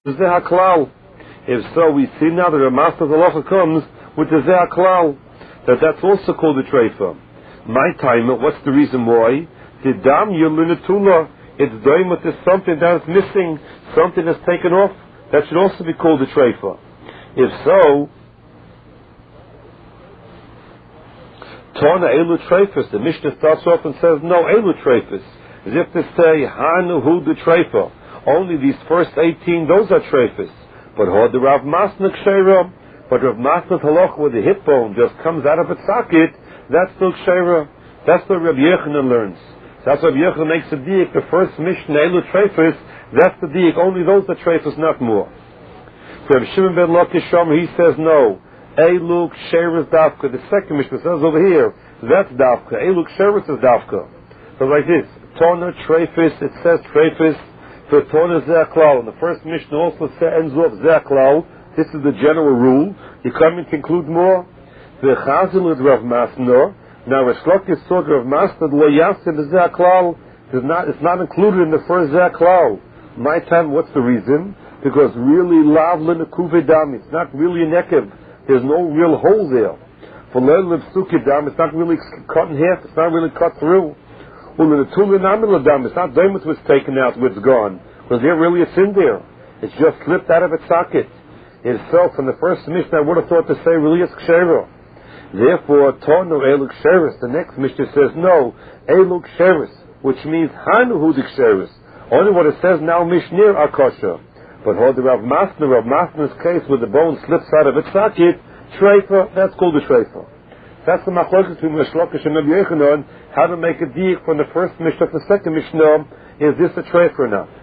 Zeh HaKlal. If so, we see now that the Master Halacha comes with the Zeh HaKlal, that's also called a treifa. My time, what's the reason why? The dam yulunatula. It's doing with this something that is missing, something that's taken off. That should also be called a treifa. If so, Tana Elu Treifus, the Mishnah starts off and says, no, Elu Treifus. As if to say, Hanu Hu the Treifa. Only these first 18, those are Treifus. But the Rav Masna Ksheira, but Rav Masna's halacha with the hip bone just comes out of its socket, that's still Ksheira. That's what Rabbi Yochanan learns. That's why Rabbi Yochanan makes a diak, the first Mishnah, Elu Treifus, that's the diak, only those are Treifus, not more. So Rabbi Shimon ben Lakish Shomer, he says, no. Elu Ksheira is Davka. The second Mishnah says over here, that's Davka. Elu Ksheira is Davka. So like this, Tona, Treifus, it says Treifus, for Tona Zeh HaKlal. And the first Mishnah also ends off Zeh HaKlal. This is the general rule. You come and conclude more. The Chazal is Rav Masna. Now Reish Lakish saw Rav Masna, Lo Yasim Zeh HaKlal. It's not included in the first Zeh HaKlal. My time, what's the reason? Because really, Lavlin Kuve Dam, it's not really a nekev. There's no real hole there. For Leil Sukidam, it's not really cut in half, it's not really cut through. It's not diamond was taken out, it's gone. Because there really it's in there. It's just slipped out of its socket. Itself, from the first Mishnah, I would have thought to say, really it's Ksheira. Therefore, Tonu Elu Ksheris, the next Mishnah says, no, Elu Ksheris, which means Hanu Hu the Ksheris. Only what it says now, Mishnir Akasha. But hold the Rav Masna's case where the bone slips out of its socket, treifa, that's called a treifa. That's the machlokes between Reish Lakish and Rabbi Yochanan, how to make a diak from the first Mishnah to the second Mishnah, is this a treifa or not?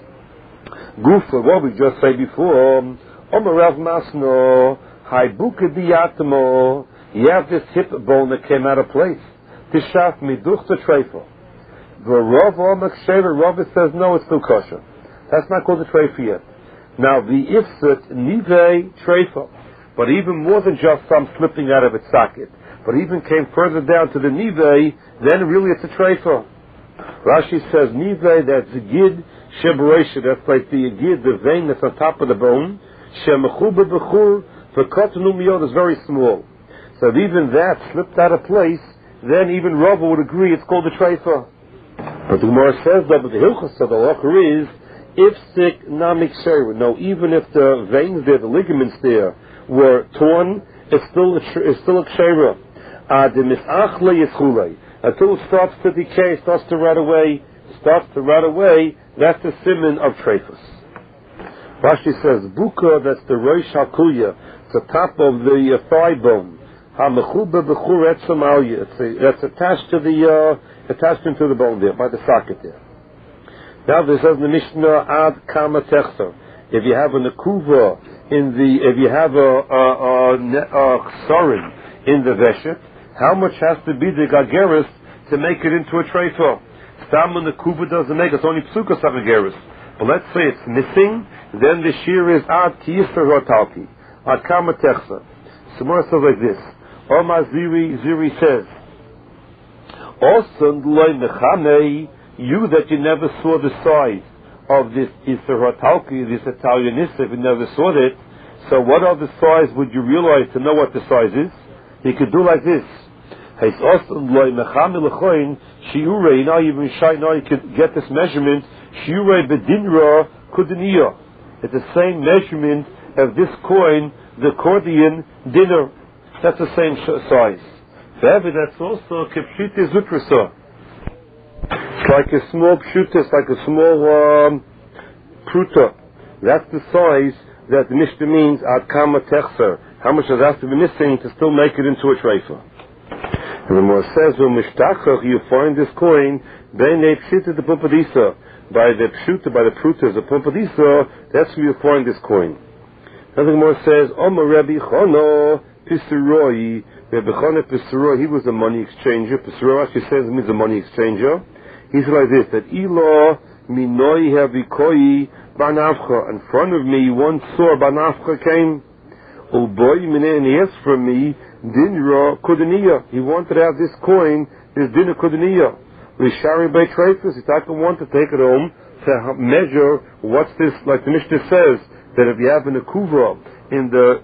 Gufa, what we just said before, Omer Rav Masna, Haibuka Diyatamo, you have this hip bone that came out of place. Tishaf Miduch the treifa. The Rav Omer Ksheira, Rav says, no, it's still kosher. That's not called a treifa yet. Now the ifsut nivei treifa, but even more than just some slipping out of its socket, but even came further down to the nivei, then really it's a treifa. Rashi says nivei, that's the gid sheberesha, that's like the gid, the vein that's on top of the bone. Shemechuba bechur, the kotanu miyod is very small. So if even that slipped out of place, then even Rava would agree it's called a treifa. But the Gemara says that, but the hilchos of the halacha is, if sick namik sheira, no, even if the veins there, the ligaments there, were torn, it's still a sheira. The misachle yischulei, until it starts to decay, starts to rot away, that's the siman of treifus. Rashi says buka, that's the rosh hakuya, it's the top of the thigh bone. Hamechuba bechur etzem alya, that's attached into the bone there, by the socket there. Now there says in the Mishnah ad kama techser. If you have a nekuva if you have a chsarin in the veshet, how much has to be the gageris to make it into a treifa? Stam nekuva doesn't make it, it's only psukas gageris. But let's say it's missing, then the shear is ad kiyister hotalki, ad kama techser. Samora says like this. Omar Ziri says, Osan loy mechamei, you that you never saw the size of this Isser Hatalki, this Italian Isser, you never saw it, so what other size would you realize to know what the size is? You could do like this. Now even shy, now you could get this measurement, Shiurei Bedinra Kudiniya. It's the same measurement of this coin, the Cordian dinner. That's the same size. However, that's also Kepshite Zutrasa. It's like a small pshuta, it's like a small pruta. That's the size that the Mishnah means ad kama techser. How much does that have to be missing to still make it into a treifa? And the Gemara says, you find this coin, beinei pshita the pumpadisa, by the pshuta, by the prutas, the pumpadisa, that's where you find this coin. Now the Gemara says, Omer Rabbi Chana Pisiroi, Rabbi Chana Pisiroi, he was a money exchanger. Pisiroi actually says it means a money exchanger. He said like this, that Ila minoi havikoi banafcha. In front of me, one saw banafcha came. Uboy minei, and he asked from me, dinra kudaniya. He wanted to have this coin, this dinra kudaniya. Rishari by treifus. He thought he wanted to take it home to measure what's this, like the Mishnah says, that if you have an akuva in the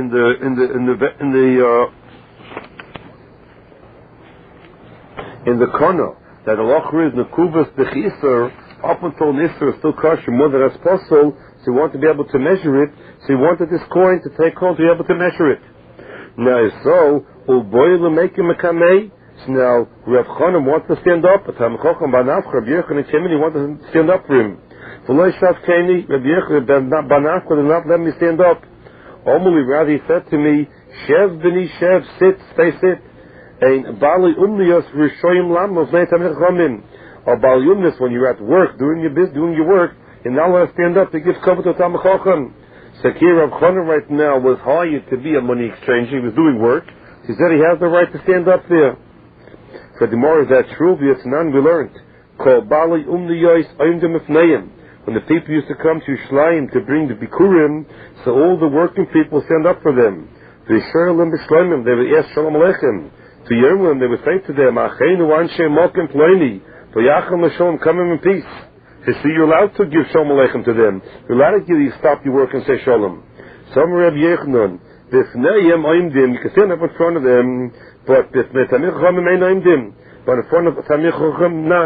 kana, that the locher is nekuvas b'chiser up until nisr is still kosher more than as possible. So you want to be able to measure it. So you wanted this coin to take home to be able to measure it. Now so ulboil make him a kamei. So now Rav Chanan wants to stand up. But Tam Chacham Banaf Rav Yochanan came in. He wanted to stand up for him. V'lo Shav Keni Rav Yochanan Banaf did not let me stand up. Omuli rather he said to me, Shev b'ni Shev, sit. Ein Bali Umnios Rishoyim Lamos Nei Tamich Chamin. Or Bali Umnios when you're at work doing your business, doing your work, and now let us stand up to give cover to Tam Chacham. Sakir Rav Chanan right now was hired to be a money exchanger. He was doing work. He said he has the right to stand up there. So the more is that true? V'yatzanan we learned. Called Bali Umnios Oimdim Ifneim. When the people used to come to Yerushalayim to bring the Bikurim, so all the working people stand up for them. V'yisharelim b'shloimim, they would ask Shalom Aleichem. To Yermlim, they would say to them, Acheinu anshe mokim ploini, v'yachal l'sholom, come in peace. They say you're allowed to give Shalom Aleichem to them. You're allowed to give you stop your work and say Shalom. Some Reb Yechanan, b'fneihem oimdim, you can stand up in front of them, but b'fnei Tamich Chacham ein oimdim, but in front of Tamich Chacham not.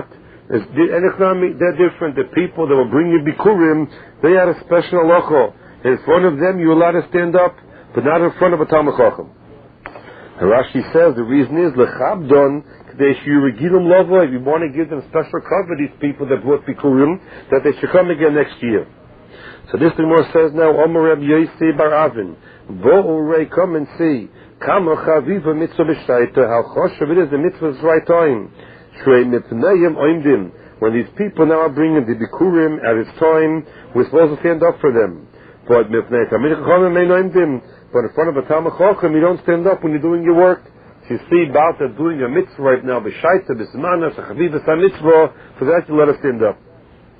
They're different. The people that will bring you Bikurim, they had a special halacha. In front of them, you're allowed to stand up, but not in front of a Talmid Chacham. Rashi says the reason is lechabdon kadesh yurigilum lova. If you want to give them special cover, these people that brought Bikurim, that they should come again next year. So this Gemara says now, Omer Reb Yossi bar Avin, Bo'urei, come and see, Kama chaviva mitzvah b'shtaita, how choshev it is the mitzvah's right time. Shrei mipneim oimdim. When these people now are bringing the Bikurim at its time, we're supposed to stand up for them. But mipnei tamid chachamim ein oimdim. But in front of a Talmid Chacham, you don't stand up when you're doing your work. So you see about that doing a mitzvah right now, b'shaita, b'smana, b'chaviva, mitzvah, for that you let us stand up.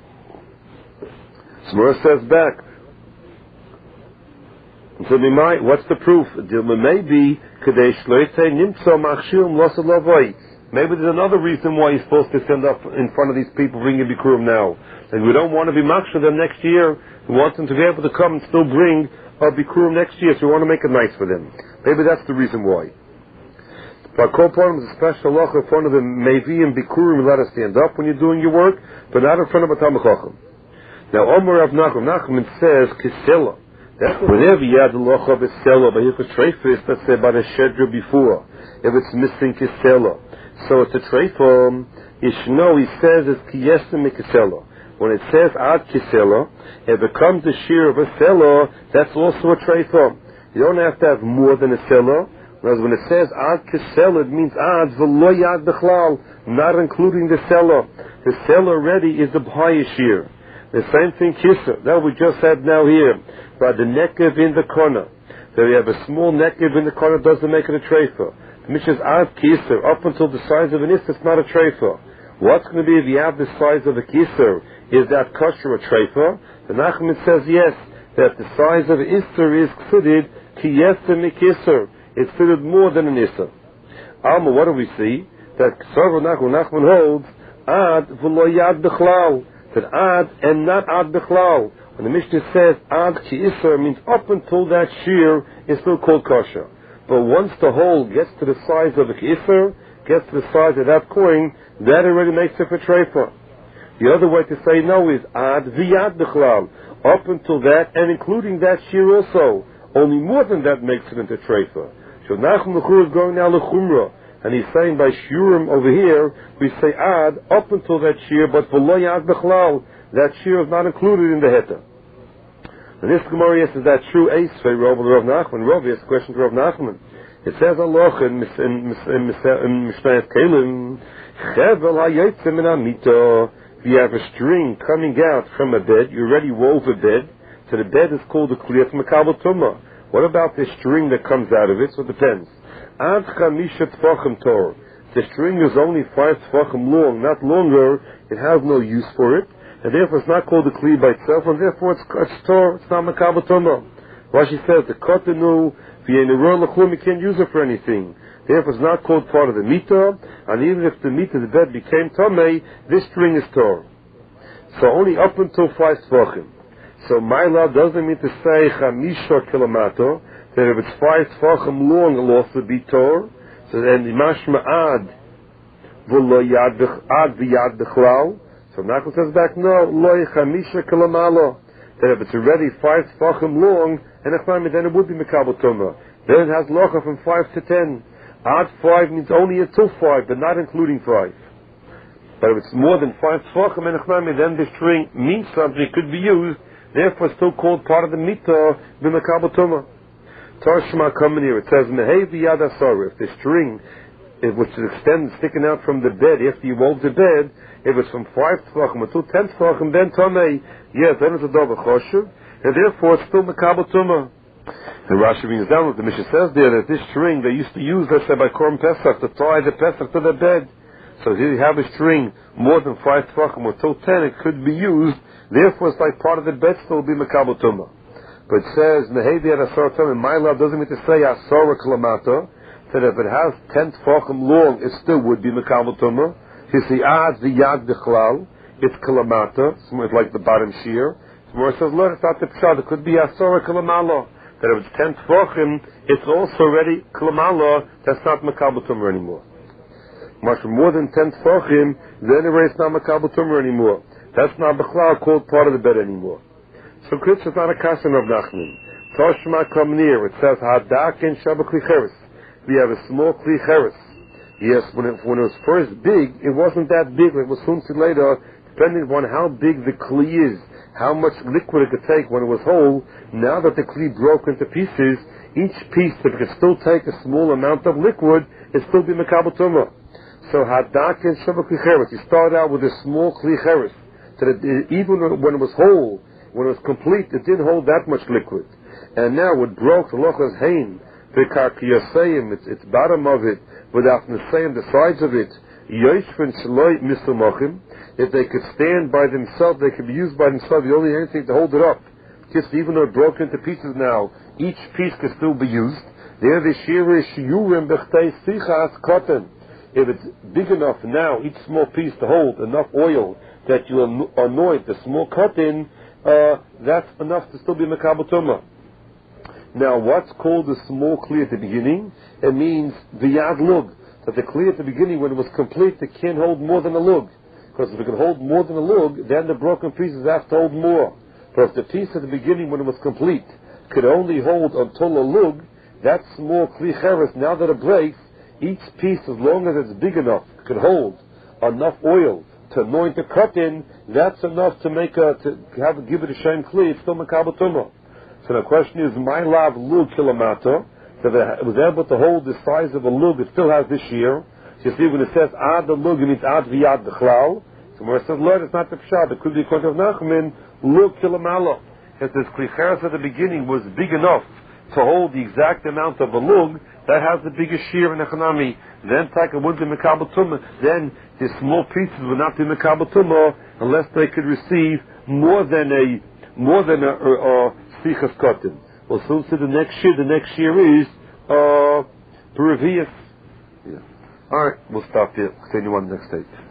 Smura says back. So what's the proof? Maybe maybe there's another reason why you're supposed to stand up in front of these people bringing Bikurim now. And we don't want to be machshir them next year. We want them to be able to come and still bring a Bikurim next year, so we want to make it nice for them. Maybe that's the reason why. But Kol Parim is a special law in front of the Mevi and Bikurim. You let us stand up when you're doing your work, but not in front of a Talmid Chacham. Now, Omer Rav Nachman says, Kisela. That's whenever you have the locha of Kisela, but if it's treifis, let's say about a shedra before, if it's missing Kisela. So it's a treifah, Ishno, he says, it's Kiyesim Kisela. When it says Ad Kisela, if it comes the shear of a selah, that's also a treifah. You don't have to have more than a selah. Whereas when it says Ad Kisela, it means Ad V'lo Yad B'chlal, not including the selah. The selah already is the B'haya shear. The same thing Kisser, that we just had now here. But the nekev in the corner. So you have a small nekev in the corner, doesn't make it a treifah. The Mishnah is Ad Kisser, up until the size of an Isser, it's not a treifah. What's going to be if you have the size of a Kisser? Is that kosher a treifah? The Nachman says yes, that the size of an Isser is chsidid Kiyesim Kisser. It's chsidid more than an Isser. Alma, what do we see? That Sarva Nachman holds Ad V'lo Yad B'chlal. That Ad and not Ad B'chlal. When the Mishnah says Ad Ki Isser, means up until that shear is still called kosher. But once the hole gets to the size of a Ki Isser, gets to the size of that coin, that already makes it for treifah. The other way to say no is Ad V'yad B'chlal. Up until that, and including that shear also. Only more than that makes it into treifah. So Nachum L'chur is going now L'chumra. And he's saying by Shurim over here, we say Ad up until that shear, but for Lo Yad B'chlal, that shear is not included in the Heta. And this Gemara says that true Ace, Rav Nachman. Rav has a question to Rav Nachman. It says Allah in Mishnah Kelim, Chevel HaYotzeh Min HaMita. If you have a string coming out from a bed, you already wove a bed, so the bed is called a Kliyat Mekabel Tumah. What about the string that comes out of it? So it depends. Ad Chamisha Tfachim Tor. The string is only 5 Tfachim long, not longer. It has no use for it, and therefore it's not called a Kli by itself, and therefore it's Tor. It's not Mekabel Tumah. Rashi says the Kotenu V'Yeniror L'Chum, you can't use it for anything. Therefore it's not called part of the Mita, and even if the Mita, the bed, became Tomei, this string is Tor. So only up until 5 Tvachim. So my law doesn't mean to say Chamisha Kilomato, that if it's 5 Tvachim long, it'll also be Tor. So then Mashma Ad, V'lo Yad V'yad B'chlal. So Nachman says back, no, Loi Chamisha Kilomalo. That if it's already 5 Tvachim long, and then it would be Mekabel Tumah. Then it has Locha from 5 to 10. Ad 5 means only until 5, but not including 5. But if it's more than 5 Tvachim, then the string means something, it could be used, therefore still called part of the Mita, B'Mekabel Tumah. Tarshma coming here, it says, Mehei V'yad Asara. If the string, which is extended, sticking out from the bed, after you roll the bed, if it's from 5 Tvachim until 10 Tvachim, then Tomei, yes, then it's a double Choshev, and therefore it's still Mekabel Tumah. And Rashi brings down what the Mishnah says there, that this string they used to use, let's say by Korban Pesach, to tie the Pesach to the bed. So if you have a string more than 5 Tvachim until 10, it could be used, therefore it's like part of the bed still will be Mekabel Tumah. But it says, Mehevi at Asar Tumah, my love doesn't mean to say Asar Kalamata, that if it has 10 Tvachim long, it still would be Mekabel Tumah. You see, the Yad B'chlal, it's Kalamata, it's like the bottom shear. Where it says, look, it's not the Pshad, it could be Asar Kalamala. That if it's 10 Tvachim, it's also already Kalamala, that's not Mekabel Tumah anymore. Much more than 10 Tvachim, then it's not Mekabel Tumah anymore. That's not B'chlal called part of the bed anymore. So Kritz is not a Kassan of Nachman. Toshma come near, it says, Hadak and Shabbat Kli Cheres. We have a small Kli Cheres. Yes, when it was first big, it wasn't that big. It was soon to later, depending upon how big the Kli is, how much liquid it could take when it was whole. Now that the Kli broke into pieces, each piece, if it could still take a small amount of liquid, it still be Mekabel Tumah. So Hadak and Shabbat Kli Cheres. You start out with a small Kli Cheres. So that even when it was whole, when it was complete, it didn't hold that much liquid. And now it broke the Lochas Hain, the Karkiyasayim, its bottom of it, without Nesayim, the sides of it, Yoshvin Shaloi Misumachim, if they could stand by themselves, they could be used by themselves, you only need anything to hold it up. Just even though it broke into pieces now, each piece could still be used. There the Shirish Yurim Bechtei Sichas Cotton. If it's big enough now, each small piece to hold enough oil that you anoint the small cotton, that's enough to still be Mekabel Tumah. Now, what's called the small Kli at the beginning? It means the Yad Lug. That the Kli at the beginning, when it was complete, it can't hold more than a Lug. Because if it can hold more than a Lug, then the broken pieces have to hold more. But if the piece at the beginning, when it was complete, could only hold until a Lug, that small Kli Cheres, now that it breaks, each piece, as long as it's big enough, could hold enough oil to anoint the cotton, that's enough to give it a Shem Kli, it's still Mekabel Tumah. So the question is, my lav lug kilomato, so that it was able to hold the size of a lug, it still has this year. So you see, when it says ad the lug, it means ad v'yad b'chlal. So when it says lug, it's not the pshad. It could be according to Nachman, lug kilomalo. If this Kli Cheres at the beginning was big enough to hold the exact amount of a lug, that has the biggest shear in Echanami. Then Taka would be Mekabel Tumah. Then the small pieces would not be Mekabel Tumah unless they could receive more than a Sichas Cotton. Well, soon to the next year is Peruvius. Yeah. Alright, we'll stop here. Continue on the next stage.